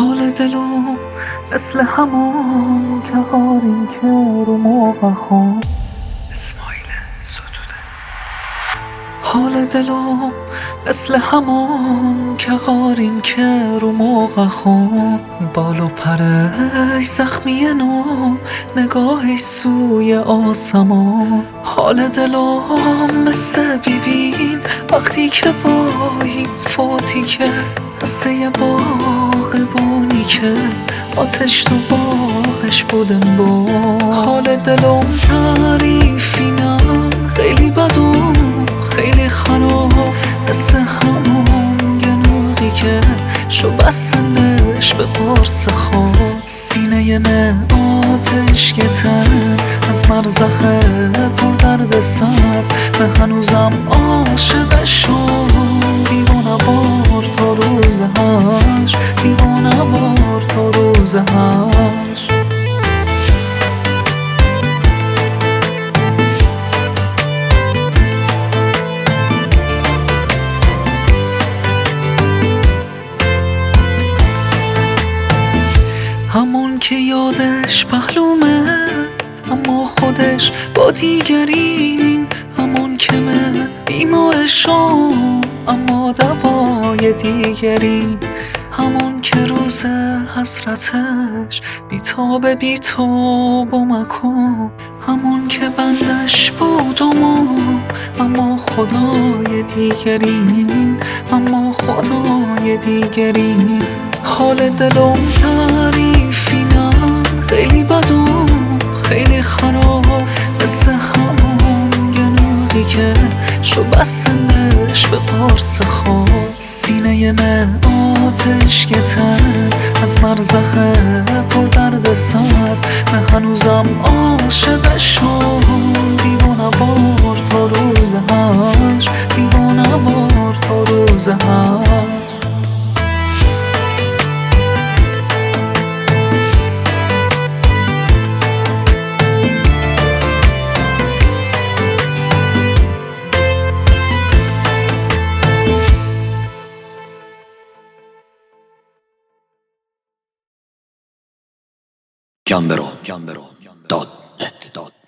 حال دلم مثل همون که قارین که رو موقع ها. اسماعیل ستوده. حال دلم مثل همون که قارین که رو موقع ها. بال و پرش زخمی نو، نگاهش سوی آسمان. حال دلم مثل بیبین وقتی که بایی فوتی که مثل یه باغبونی که آتش تو باغش بودم با. حال دلم تعریفی نه، خیلی بد و خیلی خراب، مثل همون گنوغی که شو بسنش به قرص خواب. سینه نه آتش گتن از مرزخه پر درد سر، من هنوزم عاشقشم. دیوانه وار تا روز هش، دیوانه وار تا روز هش. همون که یادش پهلومه اما خودش با دیگرین، همون که من بیمارشم اما دوای دیگرین، همون که روز حسرتش بیتاب و مکن، همون که بندش بودم اما خدای دیگرین، اما خدای دیگرین. حال دلم تعریفی نه، خیلی بد و خیلی خراب، مثل همون گنوغی که شو بسنش به قرص خواب. سینه نه آتش گتن از مرزخه پر درد سر، من هنوزم عاشقشم. دیوانه وار تا روز هش، دیوانه وار تا روز هش. Gambero.net